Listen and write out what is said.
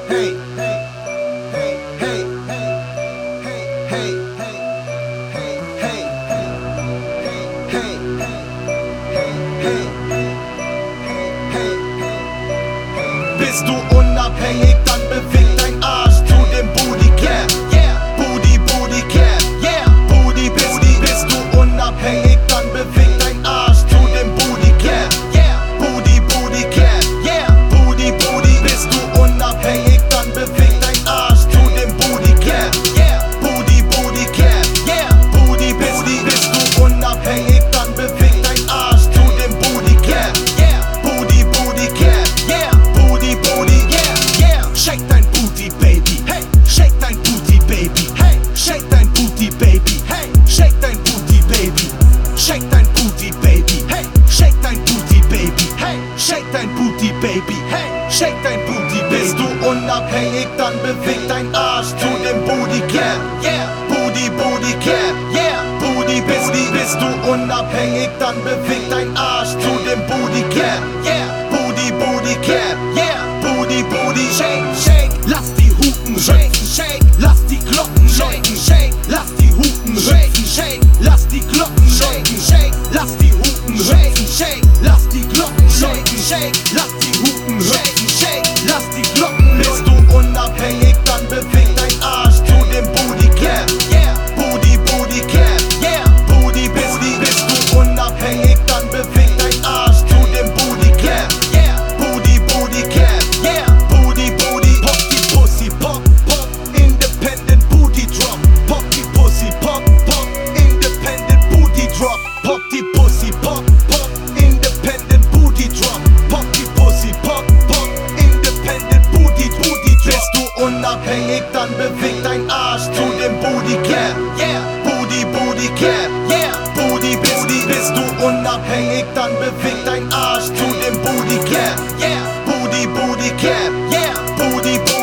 hey, hey, hey, hey, hey, bist du unabhängig, dann beweg dein Arsch zu dem Booty Clap. Booty, Booty Clap. Booty, bist du unabhängig, dann beweg dein Arsch zu dem Booty Clap. Booty, Booty Clap. Booty, bist du unabhängig, dann beweg dein Arsch zu dem Booty Clap. Booty, Booty Clap. Booty, bist du unabhängig, dann beweg dein Arsch zu dem Booty Clap. Booty, Booty Clap. Shake dein Booty, Baby. Hey, shake dein Booty, Baby. Hey, shake dein Booty, Baby. Hey, shake dein Booty, Baby. Shake dein Booty, Baby. Hey, shake dein Booty, Baby. Hey, shake dein Booty, Baby. Hey, shake dein Booty, Baby. Bist du unabhängig, dann beweg dein Arsch zu dem Booty Clap. Booty, Booty Clap. Booty, bist du unabhängig, dann beweg dein Arsch zu dem Booty Clap. Booty, Booty Clap. Booty, shake, shake, lass die Hupen hüpfen, shake, lass die Glocken läuten, shake, lass die Hupen hüpfen, shake, lass die Glocken läuten, shake, lass die Hupen hüpfen, shake, lass die Glocken läuten, shake, lass die Hupen hüpfen, shake, lass die Glocken läuten. Bist du unabhängig, dann beweg dein Arsch zu dem Booty Clap. Booty, Booty Clap. Booty, bist du unabhängig, dann beweg dein Arsch zu dem Booty Clap. Booty, Booty Clap. Pop die Pussy, pop, pop, independent booty drop. Pop die Pussy, pop, pop, independent booty drop. Bist du unabhängig, dann beweg dein Arsch zu dem Booty Clap. Booty, Booty Clap. Booty, bist du unabhängig, dann beweg dein Arsch zu dem Booty Clap. Booty, Booty Clap. Booty,